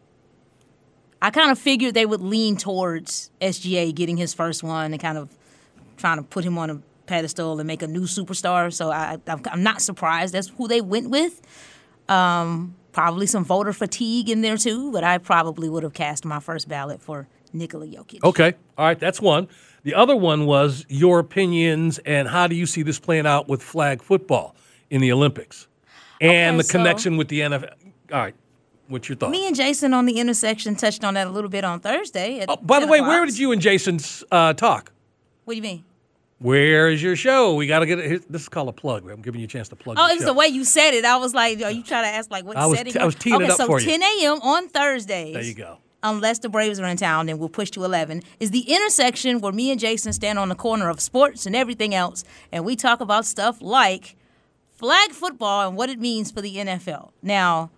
I kind of figured they would lean towards SGA getting his first one and kind of trying to put him on a pedestal and make a new superstar. So I'm not surprised that's who they went with. Probably some voter fatigue in there too, but I probably would have cast my first ballot for Nikola Jokic. Okay, all right, that's one. The other one was your opinions and how do you see this playing out with flag football in the Olympics and the connection with the NFL. All right, what's your thoughts? Me and Jason on the intersection touched on that a little bit on Thursday. By the way, where did you and Jason talk? What do you mean? Where is your show? We got to get it. This is called a plug. I'm giving you a chance to plug. Oh, it was the way you said it. I was like, are you trying to ask like what setting? I was teeing it up for you. Okay, so 10 a.m. on Thursdays. There you go. Unless the Braves are in town, then we'll push to 11, is the intersection where me and Jason stand on the corner of sports and everything else, and we talk about stuff like flag football and what it means for the NFL. Now,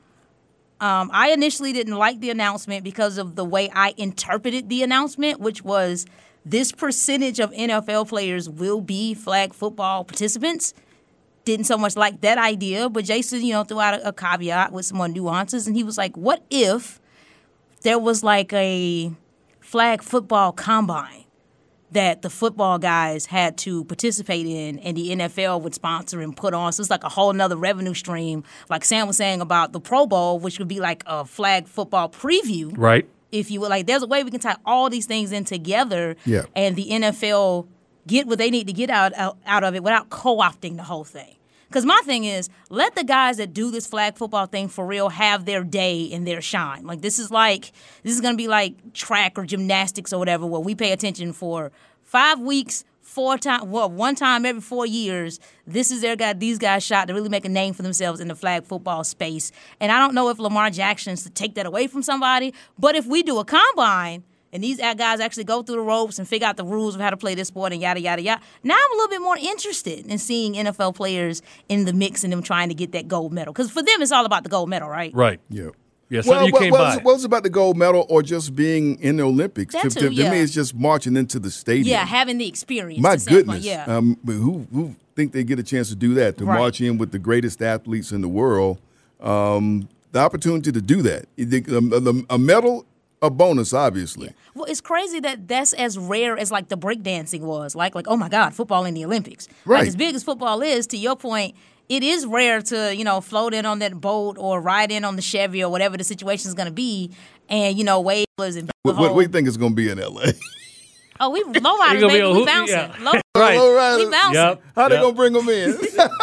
I initially didn't like the announcement because of the way I interpreted the announcement, which was this percentage of NFL players will be flag football participants. Didn't so much like that idea, but Jason, threw out a caveat with some more nuances, and he was like, what if there was like a flag football combine that the football guys had to participate in and the NFL would sponsor and put on? So it's like a whole nother revenue stream. Like Sam was saying about the Pro Bowl, which would be like a flag football preview. Right. If you would, like, there's a way we can tie all these things in together and the NFL get what they need to get out of it without co-opting the whole thing. Because my thing is, let the guys that do this flag football thing for real have their day and their shine. Like, this is going to be like track or gymnastics or whatever, where we pay attention for 5 weeks, one time every 4 years. This is these guys' shot to really make a name for themselves in the flag football space. And I don't know if Lamar Jackson's to take that away from somebody, but if we do a combine and these guys actually go through the ropes and figure out the rules of how to play this sport and yada, yada, yada, now I'm a little bit more interested in seeing NFL players in the mix and them trying to get that gold medal. Because for them, it's all about the gold medal, right? Right. Yeah. Yeah, well, you came by. What's about the gold medal or just being in the Olympics? To me, it's just marching into the stadium. Yeah, having the experience. My goodness. Yeah. Who think they get a chance to do that, to march in with the greatest athletes in the world? The opportunity to do that. A medal, a bonus, obviously. Yeah. Well, it's crazy that that's as rare as, like, the breakdancing was. Like, oh, my God, football in the Olympics. Right. Like, as big as football is, to your point, it is rare to, float in on that boat or ride in on the Chevy or whatever the situation is going to be and, wave and What do you think it's going to be in L.A.? Oh, we lowriders, baby. We bouncing. Yeah. Right. We bouncing. Yep. How they going to bring them in?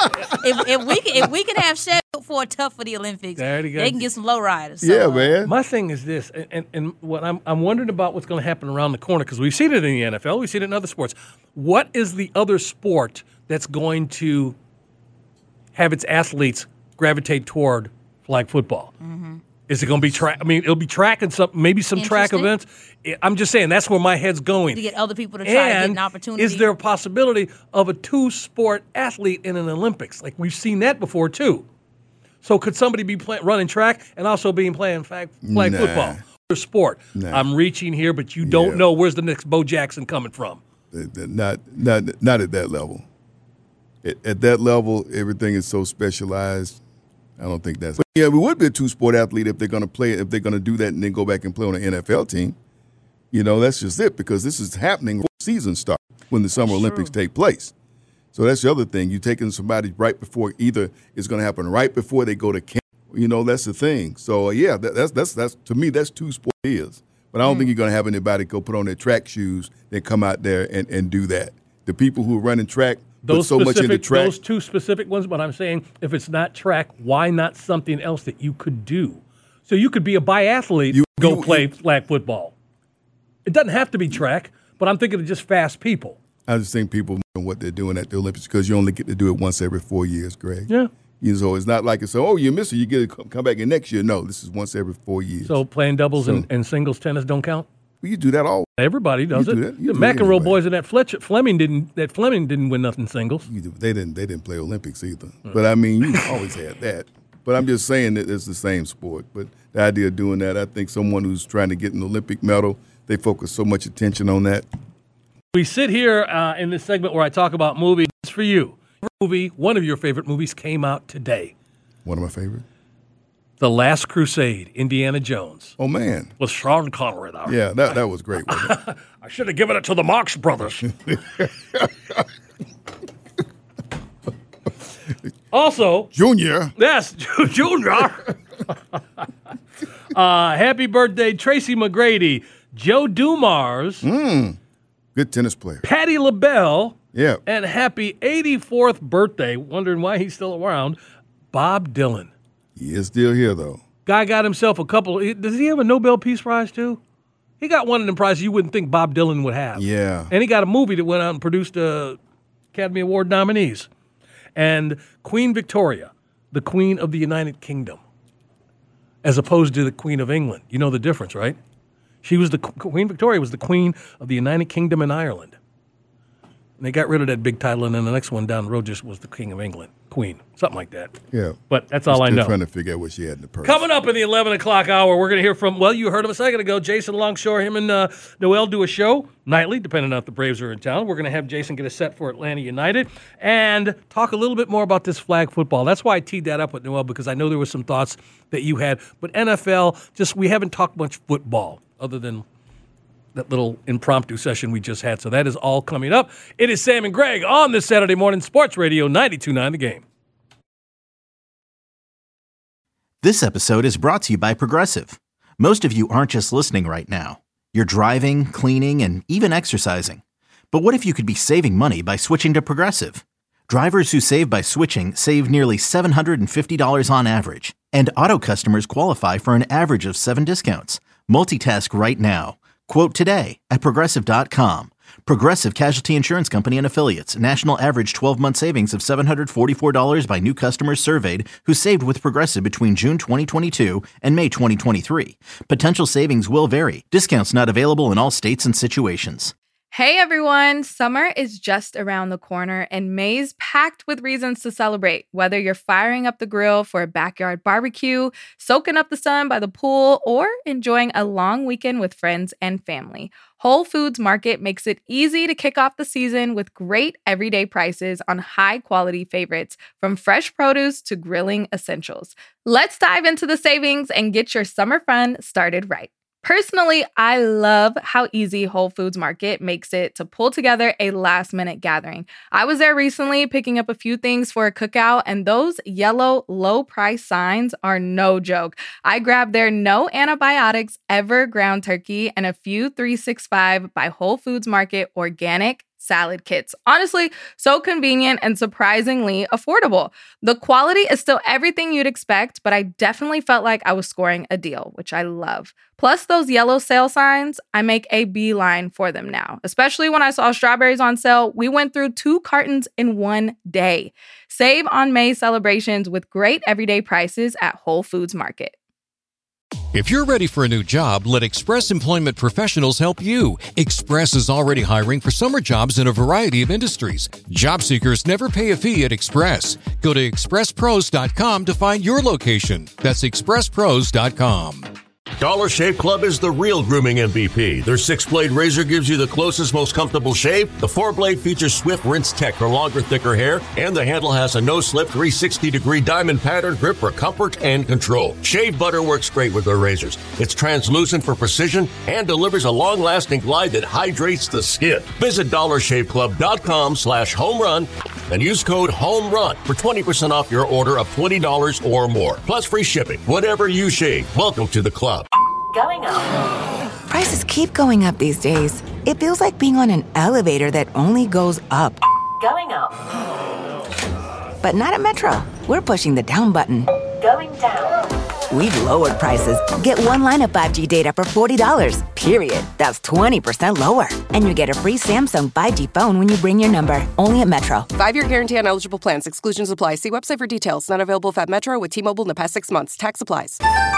if we can have Chevy for tough for the Olympics, they can get some lowriders. So, yeah, man. My thing is this, and what I'm wondering about what's going to happen around the corner, because we've seen it in the NFL, we've seen it in other sports. What is the other sport that's going to have its athletes gravitate toward flag football? Mm-hmm. Is it going to be track? I mean, it'll be track and maybe some track events. I'm just saying that's where my head's going. To get other people to try to get an opportunity. Is there a possibility of a two-sport athlete in an Olympics? Like we've seen that before too. So could somebody be running track and also playing flag football? Sport. Nah. I'm reaching here, but you don't know where's the next Bo Jackson coming from. Not at that level. At that level, everything is so specialized. I don't think that's. But yeah, we would be a two-sport athlete if they're going to play. If they're going to do that and then go back and play on an NFL team, that's just it because this is happening when the season starts when the Summer Olympics take place. So that's the other thing. You're taking somebody right before either it's going to happen right before they go to camp. That's the thing. So yeah, that's to me that's two-sport is. But I don't think you're going to have anybody go put on their track shoes and come out there and do that. The people who are running track. Those two specific ones, but I'm saying if it's not track, why not something else that you could do? So you could be a biathlete, play flag football. It doesn't have to be track, but I'm thinking of just fast people. I just think people know what they're doing at the Olympics because you only get to do it once every 4 years, Greg. Yeah. So it's not like you miss it, you get to come back in next year. No, this is once every 4 years. So playing doubles and singles tennis don't count? Well, you do that all. Everybody does it. The McEnroe boys and that Fleming didn't win nothing singles. They didn't play Olympics either. But I mean, you always had that. But I'm just saying that it's the same sport. But the idea of doing that, I think someone who's trying to get an Olympic medal, they focus so much attention on that. We sit here in this segment where I talk about movies. For you, one of your favorite movies came out today. One of my favorite? The Last Crusade, Indiana Jones. Oh, man. With Sean Connery, though. Yeah, that was great. Wasn't it? I should have given it to the Marx Brothers. Also. Junior. Yes, Junior. Happy birthday, Tracy McGrady, Joe Dumars. Good tennis player. Patti LaBelle. Yeah. And happy 84th birthday, wondering why he's still around, Bob Dylan. He is still here, though. Guy got himself a couple. Does he have a Nobel Peace Prize, too? He got one of them prizes you wouldn't think Bob Dylan would have. Yeah. And he got a movie that went out and produced Academy Award nominees. And Queen Victoria, the Queen of the United Kingdom, as opposed to the Queen of England. You know the difference, right? Queen Victoria was the Queen of the United Kingdom and Ireland. And they got rid of that big title, and then the next one down the road just was the King of England, Queen, something like that. Yeah. But that's all I know. Trying to figure out what she had in the purse. Coming up in the 11 o'clock hour, we're going to hear from, you heard him a second ago, Jason Longshore. Him and Noel do a show nightly, depending on if the Braves are in town. We're going to have Jason get a set for Atlanta United and talk a little bit more about this flag football. That's why I teed that up with Noel, because I know there were some thoughts that you had. But NFL, we haven't talked much football other than that little impromptu session we just had. So that is all coming up. It is Sam and Greg on this Saturday morning, Sports Radio 92.9 The Game. This episode is brought to you by Progressive. Most of you aren't just listening right now. You're driving, cleaning, and even exercising. But what if you could be saving money by switching to Progressive? Drivers who save by switching save nearly $750 on average. And auto customers qualify for an average of 7 discounts. Multitask right now. Quote today at Progressive.com. Progressive Casualty Insurance Company and Affiliates. National average 12-month savings of $744 by new customers surveyed who saved with Progressive between June 2022 and May 2023. Potential savings will vary. Discounts not available in all states and situations. Hey everyone, summer is just around the corner and May's packed with reasons to celebrate. Whether you're firing up the grill for a backyard barbecue, soaking up the sun by the pool, or enjoying a long weekend with friends and family, Whole Foods Market makes it easy to kick off the season with great everyday prices on high-quality favorites, from fresh produce to grilling essentials. Let's dive into the savings and get your summer fun started right. Personally, I love how easy Whole Foods Market makes it to pull together a last-minute gathering. I was there recently picking up a few things for a cookout, and those yellow low-price signs are no joke. I grabbed their no antibiotics ever ground turkey and a few 365 by Whole Foods Market organic salad kits. Honestly, so convenient and surprisingly affordable. The quality is still everything you'd expect, but I definitely felt like I was scoring a deal, which I love. Plus those yellow sale signs, I make a beeline for them now. Especially when I saw strawberries on sale, we went through 2 cartons in one day. Save on May celebrations with great everyday prices at Whole Foods Market. If you're ready for a new job, let Express Employment Professionals help you. Express is already hiring for summer jobs in a variety of industries. Job seekers never pay a fee at Express. Go to expresspros.com to find your location. That's expresspros.com. Dollar Shave Club is the real grooming MVP. Their 6-blade razor gives you the closest, most comfortable shave. The 4-blade features Swift Rinse Tech for longer, thicker hair. And the handle has a no-slip 360-degree diamond pattern grip for comfort and control. Shave butter works great with their razors. It's translucent for precision and delivers a long-lasting glide that hydrates the skin. Visit dollarshaveclub.com/homerun and use code HOMERUN for 20% off your order of $20 or more. Plus free shipping. Whatever you shave, welcome to the club. Going up. Prices keep going up these days. It feels like being on an elevator that only goes up. Going up. But not at Metro. We're pushing the down button. Going down. We've lowered prices. Get one line of 5G data for $40, period. That's 20% lower. And you get a free Samsung 5G phone when you bring your number. Only at Metro. 5-year guarantee on eligible plans. Exclusions apply. See website for details. Not available if at Metro with T-Mobile in the past 6 months. Tax applies.